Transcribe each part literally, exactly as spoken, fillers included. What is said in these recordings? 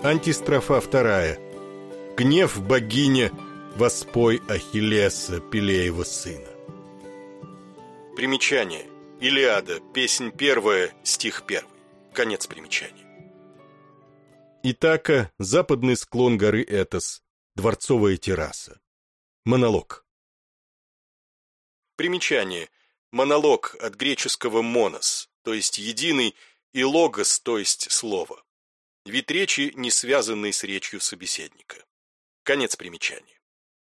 Антистрофа вторая. Гнев богиня, воспой Ахиллеса, Пелеева сына. Примечание. Илиада, песнь первая, стих первый. Конец примечания. Итака, западный склон горы Этос, дворцовая терраса. Монолог. Примечание. Монолог от греческого «монос», то есть «единый», и «логос», то есть «слово». Вид речи, не связанный с речью собеседника. Конец примечания.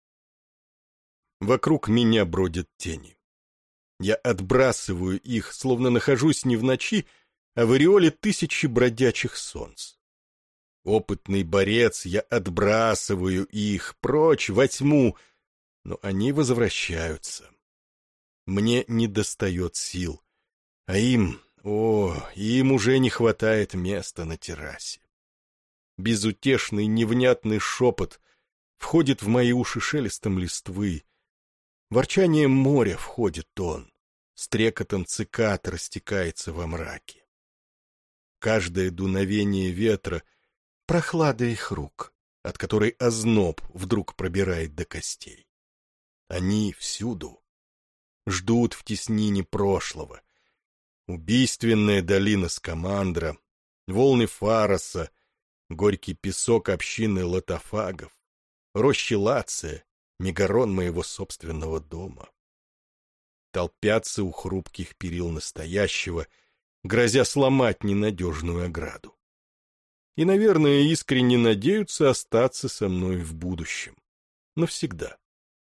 Вокруг меня бродят тени. Я отбрасываю их, словно нахожусь не в ночи, а в ореоле тысячи бродячих солнц. Опытный борец, я отбрасываю их прочь во тьму, но они возвращаются. Мне недостает сил, а им, о, им уже не хватает места на террасе. Безутешный невнятный шепот входит в мои уши шелестом листвы. Ворчанием моря входит он, стрекотом цикад растекается во мраке. Каждое дуновение ветра — прохлада их рук, от которой озноб вдруг пробирает до костей. Они всюду. Ждут в теснине прошлого. Убийственная долина Скамандра, волны Фароса, горький песок общины лотофагов, рощи Лация, Мегарон моего собственного дома. Толпятся у хрупких перил настоящего, грозя сломать ненадежную ограду. И, наверное, искренне надеются остаться со мной в будущем. Навсегда.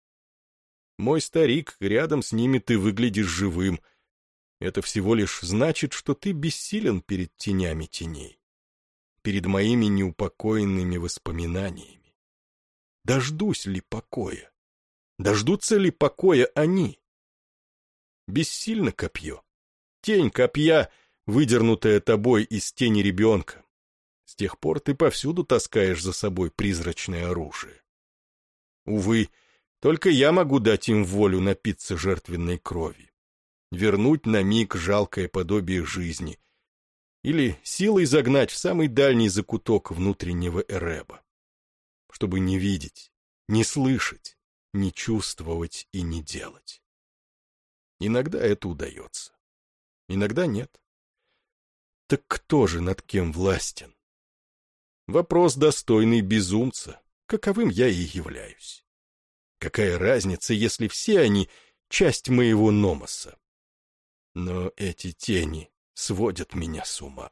Мой старик, рядом с ними ты выглядишь живым. Это всего лишь значит, что ты бессилен перед тенями теней, перед моими неупокоенными воспоминаниями. Дождусь ли покоя? Дождутся ли покоя они? Бессильно копье. Тень копья, выдернутая тобой из тени ребенка. С тех пор ты повсюду таскаешь за собой призрачное оружие. Увы, только я могу дать им волю напиться жертвенной крови, вернуть на миг жалкое подобие жизни или силой загнать в самый дальний закуток внутреннего Эреба, чтобы не видеть, не слышать, не чувствовать и не делать. Иногда это удается, иногда нет. Так кто же над кем властен? Вопрос достойный безумца, каковым я и являюсь. Какая разница, если все они — часть моего номоса? Но эти тени сводят меня с ума.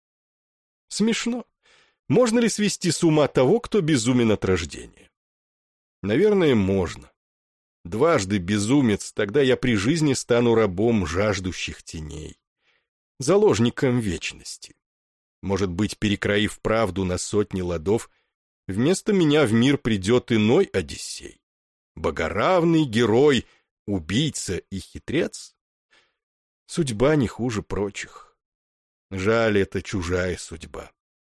Смешно. Можно ли свести с ума того, кто безумен от рождения? Наверное, можно. Дважды безумец, тогда я при жизни стану рабом жаждущих теней, заложником вечности. Может быть, перекроив правду на сотни ладов, вместо меня в мир придет иной Одиссей. Богоравный герой, убийца и хитрец? Судьба не хуже прочих. Жаль, это чужая судьба.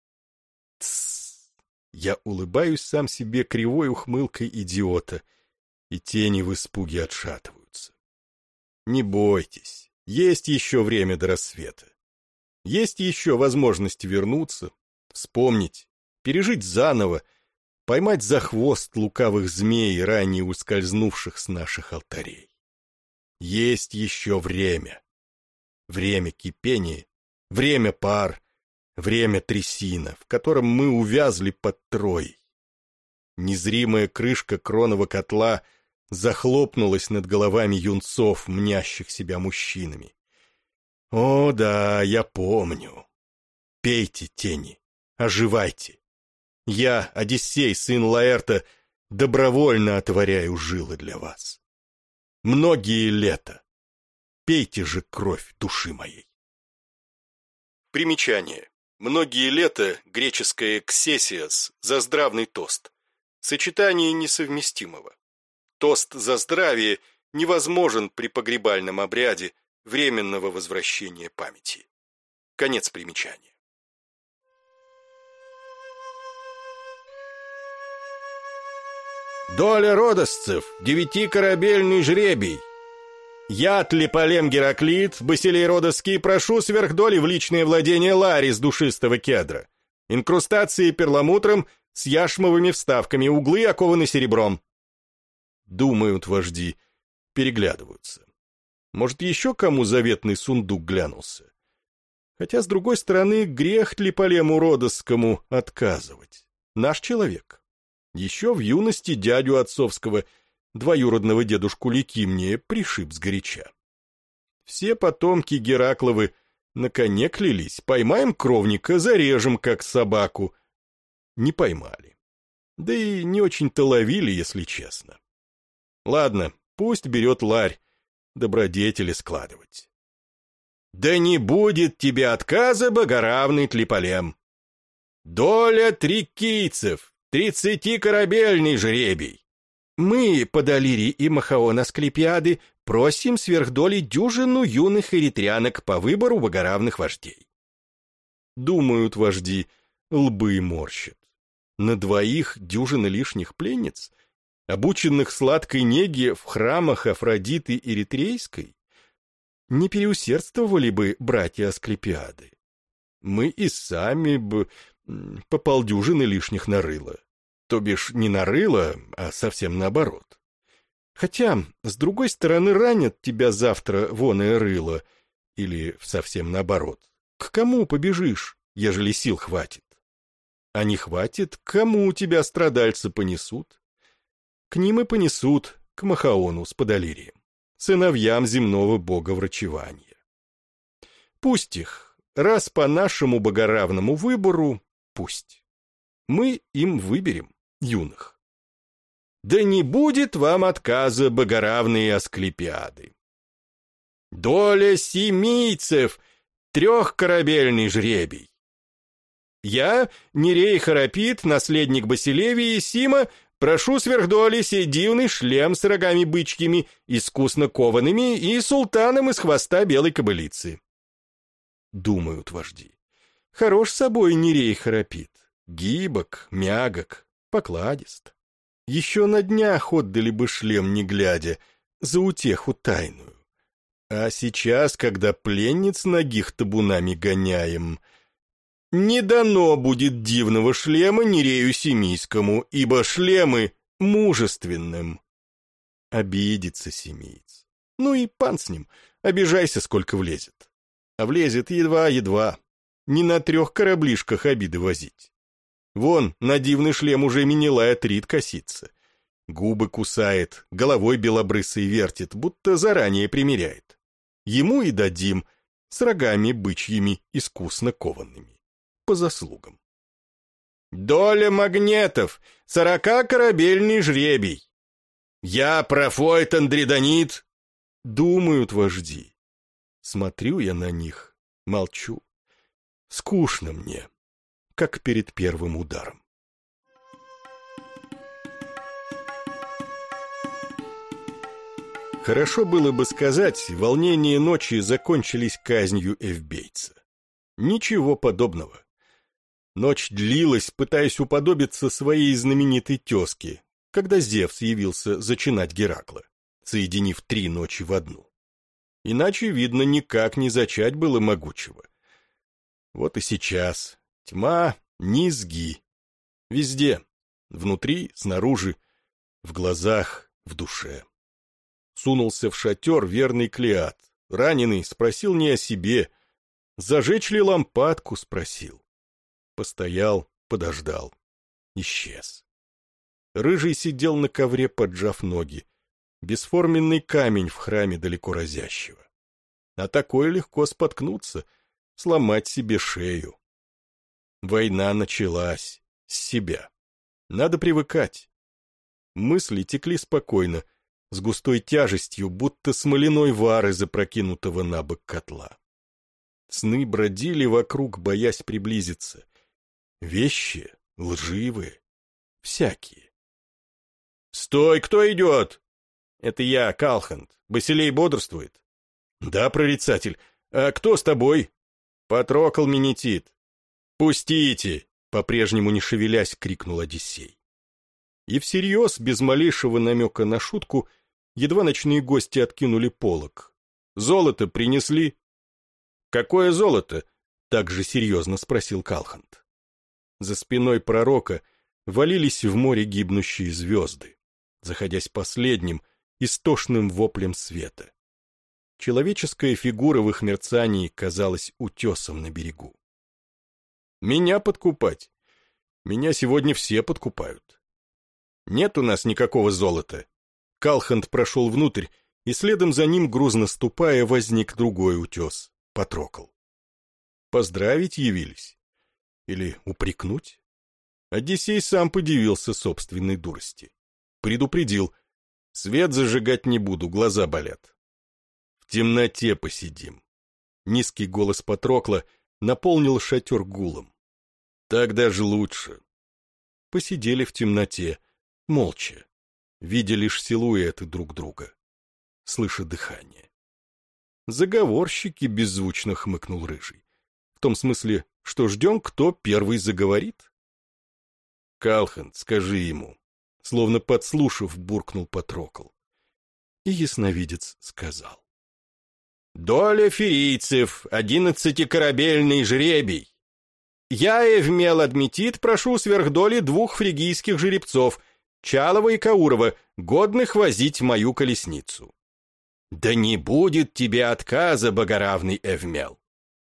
Тссс. Я улыбаюсь сам себе кривой ухмылкой идиота, и тени в испуге отшатываются. Не бойтесь, есть еще время до рассвета. Есть еще возможность вернуться, вспомнить, пережить заново, поймать за хвост лукавых змей, ранее ускользнувших с наших алтарей. Есть еще время. Время кипения, время пар, время трясина, в котором мы увязли под Троей. Незримая крышка кронова котла захлопнулась над головами юнцов, мнящих себя мужчинами. О, да, я помню. Пейте, тени, оживайте. Я, Одиссей, сын Лаэрта, добровольно отворяю жилы для вас. Многие лета. Пейте же кровь души моей. Примечание. Многие лета, греческое «ксесиас», за здравный тост. Сочетание несовместимого. Тост за здравие невозможен при погребальном обряде временного возвращения памяти. Конец примечания. Доля родосцев, девятикорабельный жребий. Я, Тлеполем Гераклит, Басилей Родосский, прошу сверхдоли в личное владение Лари с душистого кедра. Инкрустации перламутром с яшмовыми вставками, углы окованы серебром. Думают вожди, переглядываются. Может, еще кому заветный сундук глянулся? Хотя, с другой стороны, грех Тлеполему Родосскому отказывать. Наш человек. Еще в юности дядю отцовского, двоюродного дедушку Ликимния, пришиб сгоряча. Все потомки Геракловы на коне клялись: поймаем кровника, зарежем, как собаку. Не поймали. Да и не очень-то ловили, если честно. Ладно, пусть берет ларь, добродетели складывать. Да не будет тебе отказа, богоравный Тлеполем. Доля трикийцев, тридцатикорабельный жребий. Мы, Подолири и Махаон Асклепиады, просим сверхдоли дюжину юных эритрянок по выбору богоравных вождей. Думают вожди, лбы морщат. На двоих дюжины лишних пленниц, обученных сладкой неге в храмах Афродиты Эритрейской? Не переусердствовали бы братья Асклепиады. Мы и сами бы по полдюжины лишних нарыло. То бишь не нарыло, а совсем наоборот. Хотя, с другой стороны, ранят тебя завтра воное рыло, или совсем наоборот. К кому побежишь, ежели сил хватит? А не хватит, к кому тебя страдальцы понесут? К ним и понесут, к Махаону с Подолирием, сыновьям земного бога врачевания. Пусть их, раз по нашему богоравному выбору, пусть. Мы им выберем юных. Да не будет вам отказа, богоравные Асклепиады. Доля семийцев, трехкорабельный жребий. Я, Нерей Харопит, наследник Басилевии Сима, прошу сверхдоли сей дивный шлем с рогами бычьими, искусно коваными, и султаном из хвоста белой кобылицы. Думают вожди. Хорош собой Нерей Харопит, гибок, мягок, покладист. Еще на днях отдали бы шлем, не глядя, за утеху тайную. А сейчас, когда пленниц нагих табунами гоняем, не дано будет дивного шлема Нерею Семийскому, ибо шлемы мужественным. Обидится семиец. Ну и пан с ним, обижайся, сколько влезет. А влезет едва-едва. Не на трех кораблишках обиды возить. Вон, на дивный шлем уже Менелай Атрид косится. Губы кусает, головой белобрысой вертит, будто заранее примеряет. Ему и дадим, с рогами бычьими искусно кованными. По заслугам. Доля магнетов, сорока корабельный жребий. Я Профойт Андридонит. Думают вожди. Смотрю я на них, молчу. Скучно мне, как перед первым ударом. Хорошо было бы сказать, волнения ночи закончились казнью эвбейца. Ничего подобного. Ночь длилась, пытаясь уподобиться своей знаменитой тезке, когда Зевс явился зачинать Геракла, соединив три ночи в одну. Иначе, видно, никак не зачать было могучего. Вот и сейчас тьма, низги. Везде. Внутри, снаружи, в глазах, в душе. Сунулся в шатер верный Клеад. Раненый спросил не о себе. Зажечь ли лампадку, спросил. Постоял, подождал. Исчез. Рыжий сидел на ковре, поджав ноги. Бесформенный камень в храме далеко разящего. А такое легко споткнуться, сломать себе шею. Война началась. С себя. Надо привыкать. Мысли текли спокойно, с густой тяжестью, будто смоляной вар из опрокинутого на бок котла. Сны бродили вокруг, боясь приблизиться. Вещи лживые, всякие. «Стой, кто идет?» «Это я, Калхант. Басилей бодрствует?» «Да, прорицатель. А кто с тобой?» «Патрокл Менетит». «Пустите!» — по-прежнему не шевелясь, крикнул Одиссей. И всерьез, без малейшего намека на шутку, едва ночные гости откинули полог. «Золото принесли?» «Какое золото?» — так же серьезно спросил Калхант. За спиной пророка валились в море гибнущие звезды, заходясь последним, истошным воплем света. Человеческая фигура в их мерцании казалась утесом на берегу. Меня подкупать? Меня сегодня все подкупают. Нет у нас никакого золота. Калхант прошел внутрь, и следом за ним, грузно ступая, возник другой утес, Патрокл. Поздравить явились? Или упрекнуть? Одиссей сам подивился собственной дурости. Предупредил: свет зажигать не буду, глаза болят. В темноте посидим. Низкий голос Патрокла наполнил шатер гулом. Так даже лучше. Посидели в темноте, молча, видя лишь силуэты друг друга, слыша дыхание. Заговорщики, беззвучно хмыкнул Рыжий. В том смысле, что ждем, кто первый заговорит? Калхант, скажи ему. Словно подслушав, буркнул Патрокл. И ясновидец сказал: доля ферийцев, одиннадцатикорабельный жребий. Я, Эвмел Адметит, прошу сверхдоли двух фригийских жеребцов, Чалова и Каурова, годных возить мою колесницу. Да не будет тебе отказа, богоравный Эвмел.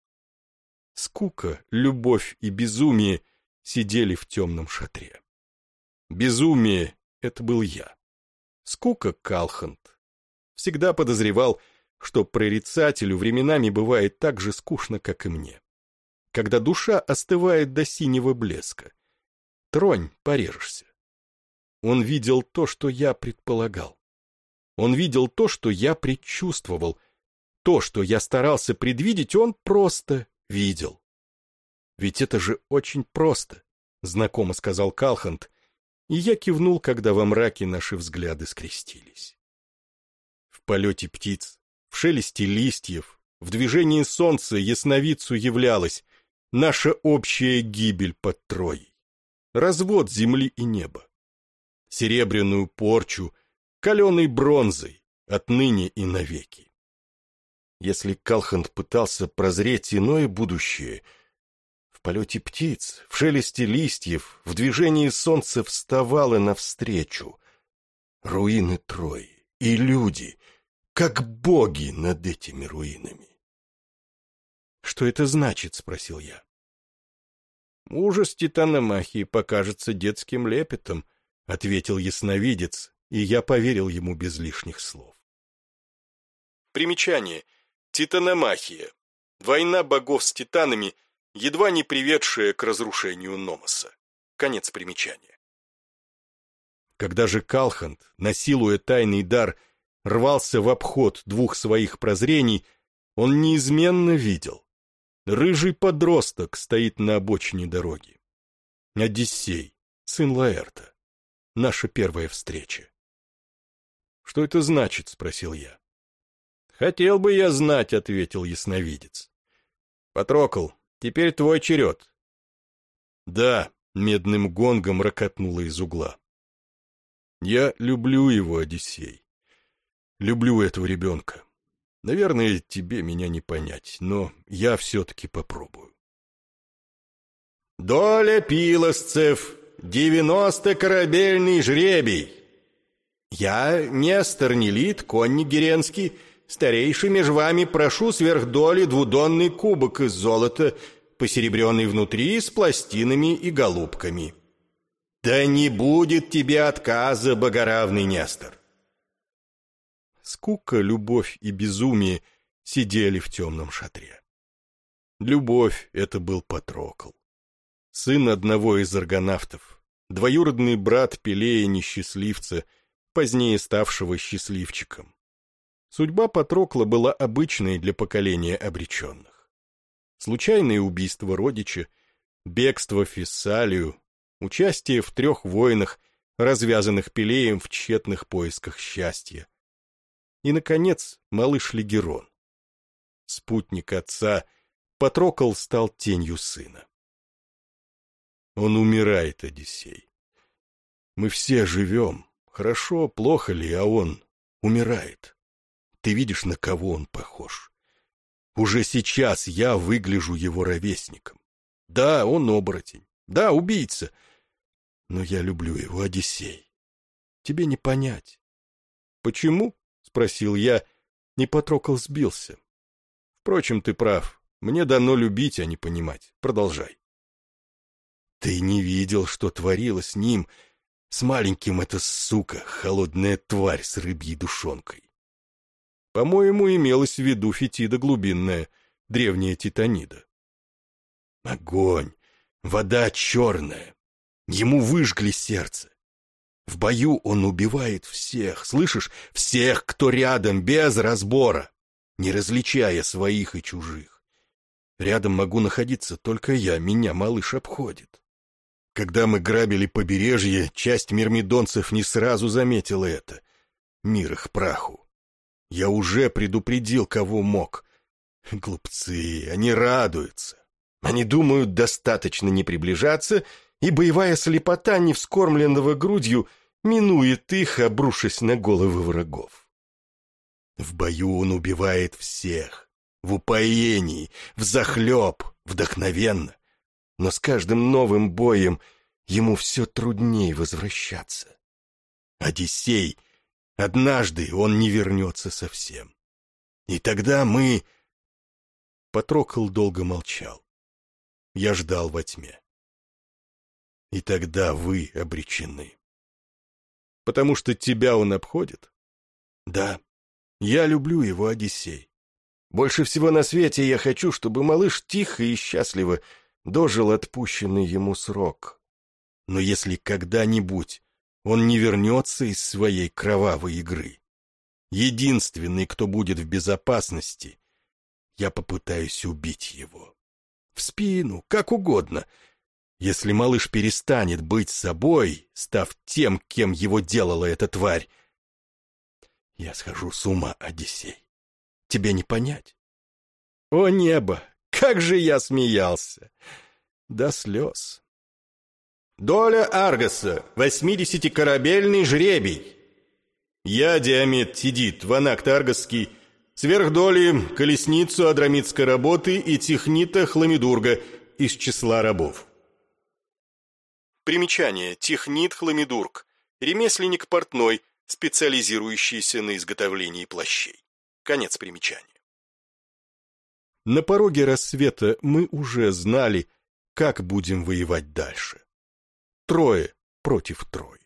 Скука, любовь и безумие сидели в темном шатре. Безумие — это был я. Скука — Калхант. Всегда подозревал, что прорицателю временами бывает так же скучно, как и мне. Когда душа остывает до синего блеска. Тронь, порежешься. Он видел то, что я предполагал. Он видел то, что я предчувствовал. То, что я старался предвидеть, он просто видел. Ведь это же очень просто, знакомо сказал Калхант, и я кивнул, когда во мраке наши взгляды скрестились. В полете птиц, в шелесте листьев, в движении солнца ясновидцу являлась наша общая гибель под Троей, развод земли и неба, серебряную порчу, каленой бронзой, отныне и навеки. Если Калхант пытался прозреть иное будущее, в полете птиц, в шелесте листьев, в движении солнца вставало навстречу руины Трои и люди, как боги над этими руинами. «Что это значит?» — спросил я. «Ужас титаномахии покажется детским лепетом», — ответил ясновидец, и я поверил ему без лишних слов. Примечание. Титаномахия. Война богов с титанами, едва не приведшая к разрушению Номоса. Конец примечания. Когда же Калхант, насилуя тайный дар, рвался в обход двух своих прозрений, он неизменно видел. Рыжий подросток стоит на обочине дороги. Одиссей, сын Лаэрта. Наша первая встреча. «Что это значит?» — спросил я. «Хотел бы я знать», — ответил ясновидец. «Патрокл, теперь твой черед». «Да», — медным гонгом рокотнуло из угла. «Я люблю его, Одиссей. Люблю этого ребенка. Наверное, тебе меня не понять, но я все-таки попробую». «Доля пилосцев, девяносто-корабельный жребий. Я, Нестор Нелит, конник Геренский, старейший меж вами прошу сверхдоли двудонный кубок из золота, посеребренный внутри с пластинами и голубками. Да не будет тебе отказа, богоравный Нестор». Скука, любовь и безумие сидели в темном шатре. Любовь — это был Патрокл, сын одного из аргонавтов, двоюродный брат Пелея-несчастливца, позднее ставшего счастливчиком. Судьба Патрокла была обычной для поколения обреченных. Случайное убийство родича, бегство в Фессалию, участие в трех войнах, развязанных Пелеем в тщетных поисках счастья. И, наконец, малыш Легерон. Спутник отца, Патрокл стал тенью сына. Он умирает, Одиссей. Мы все живем, хорошо, плохо ли, а он умирает. Ты видишь, на кого он похож? Уже сейчас я выгляжу его ровесником. Да, он оборотень, Да, убийца. Но я люблю его, Одиссей. Тебе не понять. Почему? Спросил я, и Патрокл сбился. Впрочем, ты прав. Мне дано любить, а не понимать. Продолжай. Ты не видел, что творилось с ним, с маленьким эта сука, холодная тварь с рыбьей душонкой. По-моему, имелось в виду фетида глубинная, древняя титанида. Огонь, вода черная. Ему выжгли сердце. В бою он убивает всех, слышишь, всех, кто рядом, без разбора, не различая своих и чужих. Рядом могу находиться только я, меня малыш обходит. Когда мы грабили побережье, часть мирмидонцев не сразу заметила это. Мир их праху. Я уже предупредил, кого мог. Глупцы, они радуются. Они думают, достаточно не приближаться, и боевая слепота невскормленного грудью минует их, обрушась на головы врагов. В бою он убивает всех, в упоении, взахлеб, вдохновенно. Но с каждым новым боем ему все труднее возвращаться. Одиссей, однажды он не вернется совсем. И тогда мы... Патрокл долго молчал. Я ждал во тьме. И тогда вы обречены. Потому что тебя он обходит? Да, я люблю его, Одиссей. Больше всего на свете я хочу, чтобы малыш тихо и счастливо дожил отпущенный ему срок. Но если когда-нибудь он не вернется из своей кровавой игры, единственный, кто будет в безопасности, я попытаюсь убить его. В спину, как угодно. Если малыш перестанет быть собой, став тем, кем его делала эта тварь, я схожу с ума, Одиссей. Тебе не понять. О небо, как же я смеялся! До слез. Доля Аргоса, восьмидесятикорабельный жребий. Я, Диамет Тидит, ванакт Аргосский, сверх доли колесницу адрамитской работы и технита Хламидурга из числа рабов. Примечание. Технит Хламидург. Ремесленник портной, специализирующийся на изготовлении плащей. Конец примечания. На пороге рассвета мы уже знали, как будем воевать дальше. Трое против трое.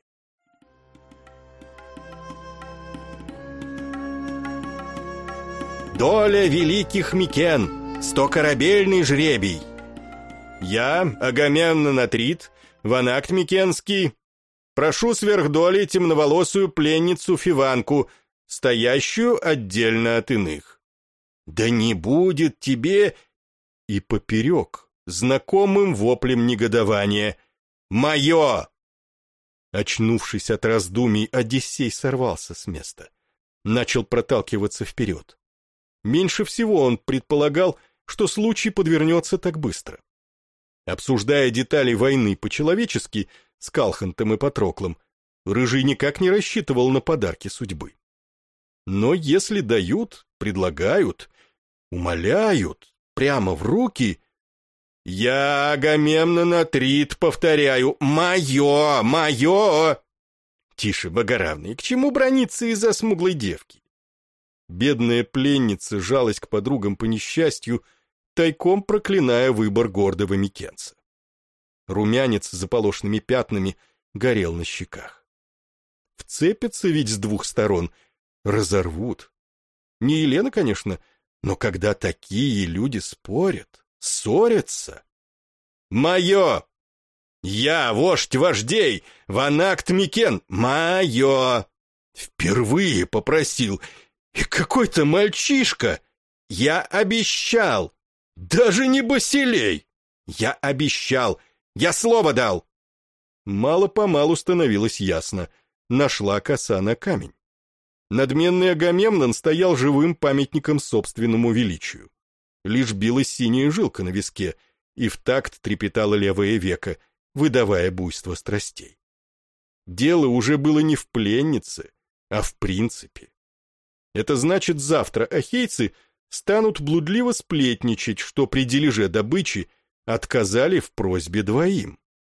Доля великих Микен, стокорабельный жребий. Я, Агамемнон Атрит, ванакт Микенский, прошу сверх доли темноволосую пленницу Фиванку, стоящую отдельно от иных. Да не будет тебе... И поперек, знакомым воплем негодования. «Мое!» Очнувшись от раздумий, Одиссей сорвался с места. Начал проталкиваться вперед. Меньше всего он предполагал, что случай подвернется так быстро. Обсуждая детали войны по-человечески с Калхантом и Патроклом, Рыжий никак не рассчитывал на подарки судьбы. Но если дают, предлагают, умоляют, прямо в руки... Я, Агамемнон Атрит, повторяю, мое, мое! Тише, богоравный, к чему браниться из-за смуглой девки? Бедная пленница жалась к подругам по несчастью, тайком проклиная выбор гордого микенца. Румянец с заполошными пятнами горел на щеках. Вцепятся ведь с двух сторон, разорвут. Не Елена, конечно, но когда такие люди спорят, ссорятся. Мое! Я, вождь вождей, ванакт Микен, мое! Впервые попросил, и какой-то мальчишка. Я обещал, даже не Басилей. Я обещал, я слово дал. Мало-помалу становилось ясно, нашла коса на камень. Надменный Агамемнон стоял живым памятником собственному величию. Лишь билась синяя жилка на виске, и в такт трепетало левое веко, выдавая буйство страстей. Дело уже было не в пленнице, а в принципе. Это значит, завтра ахейцы станут блудливо сплетничать, что при дележе добычи отказали в просьбе двоим,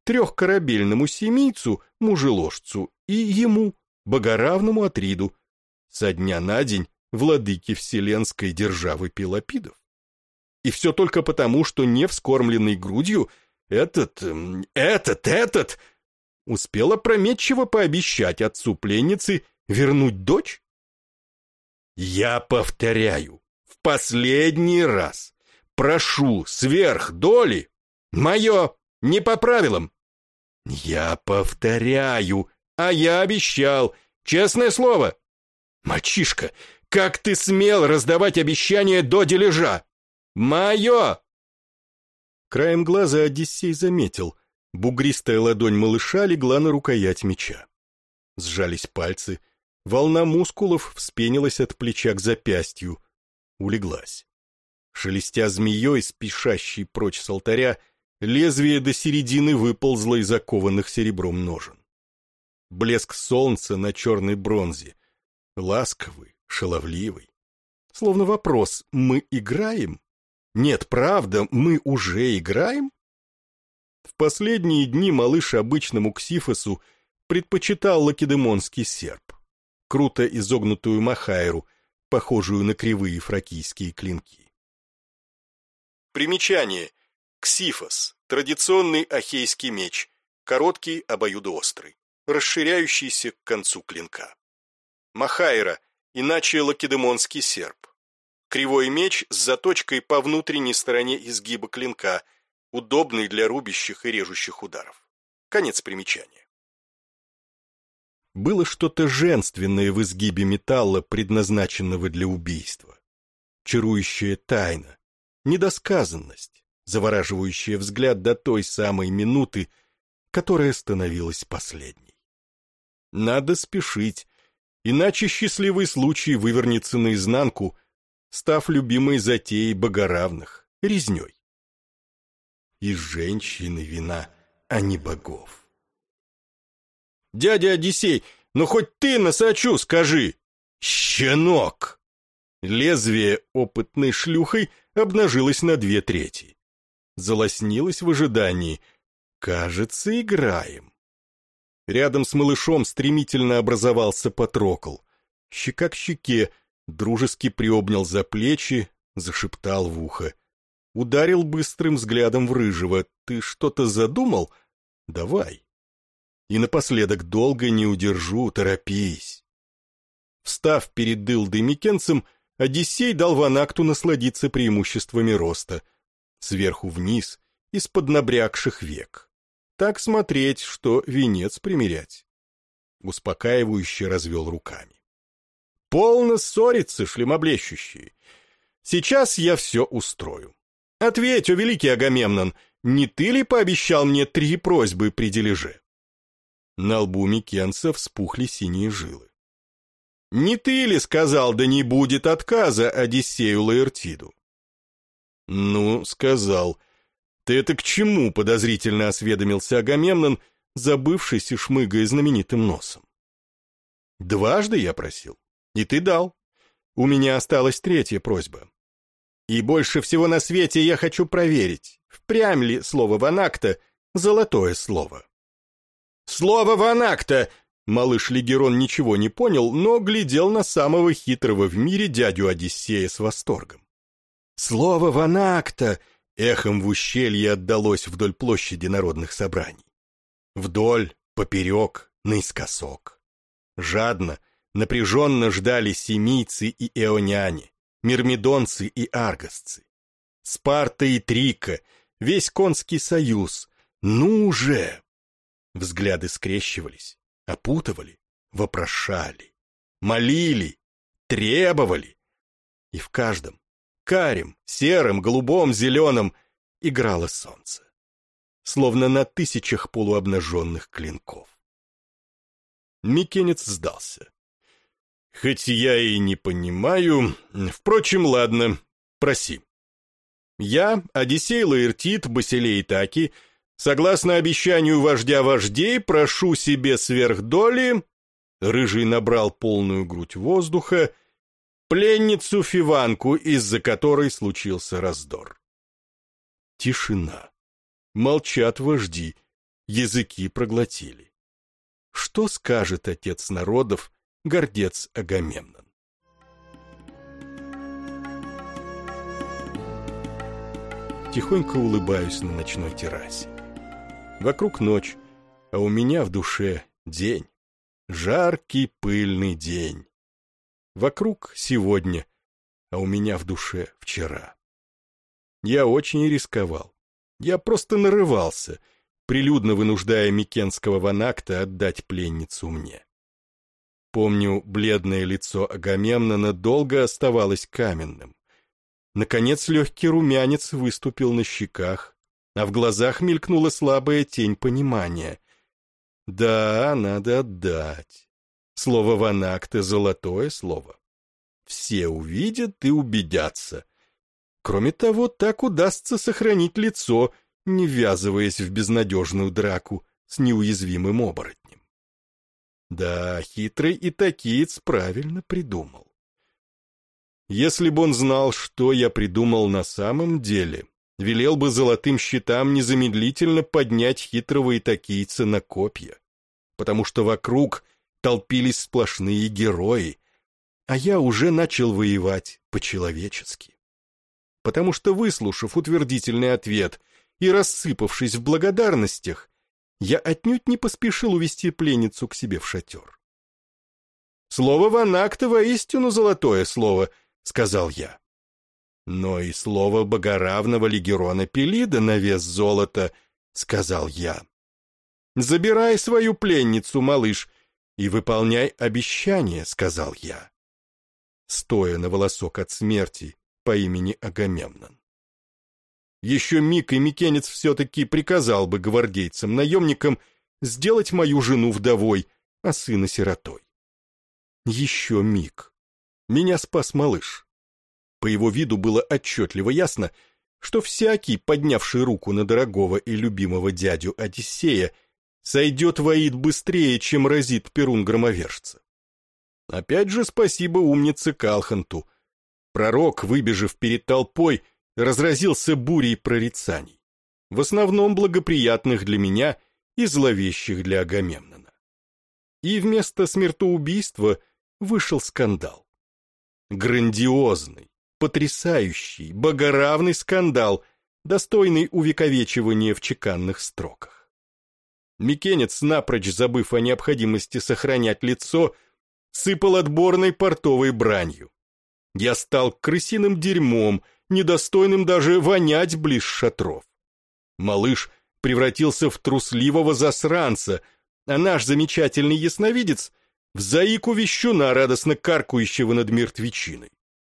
трехкорабельному семийцу, мужеложцу, и ему, богоравному Атриду, со дня на день владыки вселенской державы Пелопидов. И все только потому, что не вскормленный грудью этот, этот, этот успел опрометчиво пообещать отцу пленницы вернуть дочь? Я повторяю, в последний раз, прошу сверх доли, мое, не по правилам. Я повторяю, а я обещал, честное слово. Мальчишка, как ты смел раздавать обещания до дележа? Мое! Краем глаза Одиссей заметил, бугристая ладонь малыша легла на рукоять меча. Сжались пальцы, волна мускулов вспенилась от плеча к запястью, улеглась. Шелестя змеей, спешащей прочь с алтаря, лезвие до середины выползло из окованных серебром ножен. Блеск солнца на черной бронзе, ласковый, шаловливый. Словно вопрос: мы играем? Нет, правда, мы уже играем? В последние дни малыш обычному Ксифосу предпочитал лакедемонский серп, круто изогнутую махайру, похожую на кривые фракийские клинки. Примечание. Ксифос – традиционный ахейский меч, короткий, обоюдоострый, расширяющийся к концу клинка. Махайра, иначе лакедемонский серп. Кривой меч с заточкой по внутренней стороне изгиба клинка, удобный для рубящих и режущих ударов. Конец примечания. Было что-то женственное в изгибе металла, предназначенного для убийства. Чарующая тайна, недосказанность, завораживающая взгляд до той самой минуты, которая становилась последней. Надо спешить, иначе счастливый случай вывернется наизнанку, став любимой затеей богоравных, резней. Из женщины вина, а не богов. «Дядя Одиссей, ну хоть ты носачу скажи!» «Щенок!» Лезвие опытной шлюхой обнажилось на две трети. Залоснилось в ожидании. «Кажется, играем». Рядом с малышом стремительно образовался Патрокл. Щека к щеке, дружески приобнял за плечи, зашептал в ухо. Ударил быстрым взглядом в рыжего. «Ты что-то задумал? Давай». И напоследок: долго не удержу, торопись. Встав перед дылдой Микенцем, Одиссей дал Ванакту насладиться преимуществами роста. Сверху вниз, из-под набрякших век. Так смотреть, что венец примерять. Успокаивающе развел руками. Полно ссориться, шлемоблещущие. Сейчас я все устрою. Ответь, о великий Агамемнон, не ты ли пообещал мне три просьбы при дележе? На лбу Микенца вспухли синие жилы. Не ты ли сказал, да не будет отказа Одиссею Лаэртиду? Ну, сказал. Ты это к чему? Подозрительно осведомился Агамемнон, забывшись и шмыгая знаменитым носом. Дважды я просил, и ты дал. У меня осталась третья просьба. И больше всего на свете я хочу проверить, впрямь ли слово Ванакта золотое слово. Слово Ванакта! Малыш Лигерон ничего не понял, но глядел на самого хитрого в мире дядю Одиссея с восторгом. Слово Ванакта! Эхом в ущелье отдалось вдоль площади народных собраний. Вдоль, поперек, наискосок. Жадно, напряженно ждали семийцы и эоняне, мирмидонцы и аргосцы. Спарта и Трика, весь конский союз. Ну же! Взгляды скрещивались, опутывали, вопрошали, молили, требовали. И в каждом, карем, серым, голубом, зеленом, играло солнце, словно на тысячах полуобнаженных клинков. Микенец сдался. Хоть я и не понимаю, впрочем, ладно, проси. Я, Одиссей Лаэртид, Басилей Таки, согласно обещанию вождя вождей, прошу себе сверхдоли, рыжий набрал полную грудь воздуха, пленницу Фиванку, из-за которой случился раздор. Тишина. Молчат вожди, языки проглотили. Что скажет отец народов, гордец Агамемнон? Тихонько улыбаюсь на ночной террасе. Вокруг ночь, а у меня в душе день. Жаркий пыльный день. Вокруг сегодня, а у меня в душе вчера. Я очень рисковал. Я просто нарывался, прилюдно вынуждая Микенского ванакта отдать пленницу мне. Помню, бледное лицо Агамемнона долго оставалось каменным. Наконец легкий румянец выступил на щеках, а в глазах мелькнула слабая тень понимания. Да, надо отдать. Слово ванакта — золотое слово. Все увидят и убедятся. Кроме того, так удастся сохранить лицо, не ввязываясь в безнадежную драку с неуязвимым оборотнем. Да, хитрый итакиец правильно придумал. Если бы он знал, что я придумал на самом деле, велел бы золотым щитам незамедлительно поднять хитрого итакийца на копья, потому что вокруг толпились сплошные герои, а я уже начал воевать по-человечески. Потому что, выслушав утвердительный ответ и рассыпавшись в благодарностях, я отнюдь не поспешил увести пленницу к себе в шатер. «Слово ванакта воистину золотое слово», — сказал я. «Но и слово богоравного Лигерона Пелида на вес золота», — сказал я. «Забирай свою пленницу, малыш, и выполняй обещание», — сказал я, стоя на волосок от смерти по имени Агамемнон. Еще миг, и микенец все-таки приказал бы гвардейцам-наемникам сделать мою жену вдовой, а сына сиротой. Еще миг. Меня спас малыш. По его виду было отчетливо ясно, что всякий, поднявший руку на дорогого и любимого дядю Одиссея, сойдет в Аид быстрее, чем разит перун громовержца. Опять же спасибо умнице Калханту. Пророк, выбежав перед толпой, разразился бурей прорицаний, в основном благоприятных для меня и зловещих для Агамемнона. И вместо смертоубийства вышел скандал. Грандиозный, потрясающий, богоравный скандал, достойный увековечивания в чеканных строках. Микенец, напрочь забыв о необходимости сохранять лицо, сыпал отборной портовой бранью. Я стал крысиным дерьмом, недостойным даже вонять близ шатров. Малыш превратился в трусливого засранца, а наш замечательный ясновидец — в заику-вещуна, радостно каркающего над мертвечиной.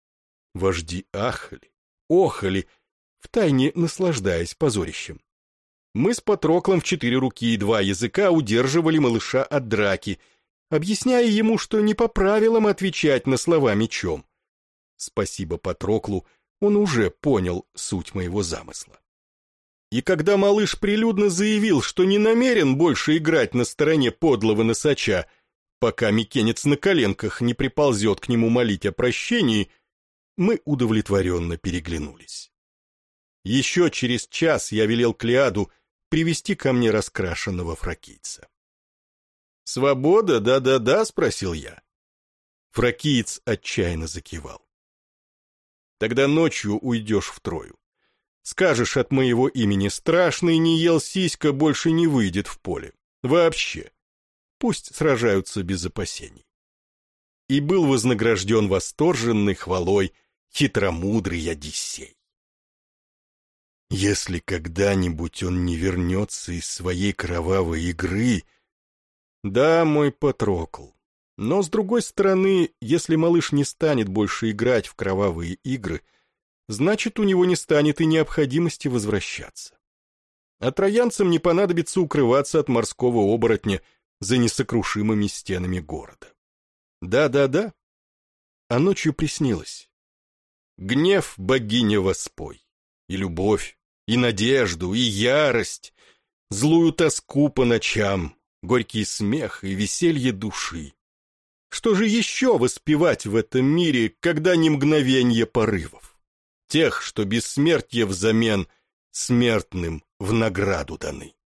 Вожди ахали, охали, втайне наслаждаясь позорищем. Мы с Патроклом в четыре руки и два языка удерживали малыша от драки, объясняя ему, что не по правилам отвечать на слова мечом. Спасибо Патроклу, он уже понял суть моего замысла. И когда малыш прилюдно заявил, что не намерен больше играть на стороне подлого носача, пока микенец на коленках не приползет к нему молить о прощении, мы удовлетворенно переглянулись. Еще через час я велел Клеаду привести ко мне раскрашенного фракийца. «Свобода, да-да-да?» — спросил я. Фракиец отчаянно закивал. «Тогда ночью уйдешь в Трою. Скажешь от моего имени: страшный не ел сиська больше не выйдет в поле. Вообще. Пусть сражаются без опасений». И был вознагражден восторженной хвалой хитромудрый Одиссей. Если когда-нибудь он не вернется из своей кровавой игры... Да, мой Патрокл, но, с другой стороны, если малыш не станет больше играть в кровавые игры, значит, у него не станет и необходимости возвращаться. А троянцам не понадобится укрываться от морского оборотня за несокрушимыми стенами города. Да-да-да. А ночью приснилось. Гнев богини воспой, и любовь, и надежду, и ярость, злую тоску по ночам, горький смех и веселье души. Что же еще воспевать в этом мире, когда не мгновенье порывов? Тех, что бессмертие взамен смертным в награду даны.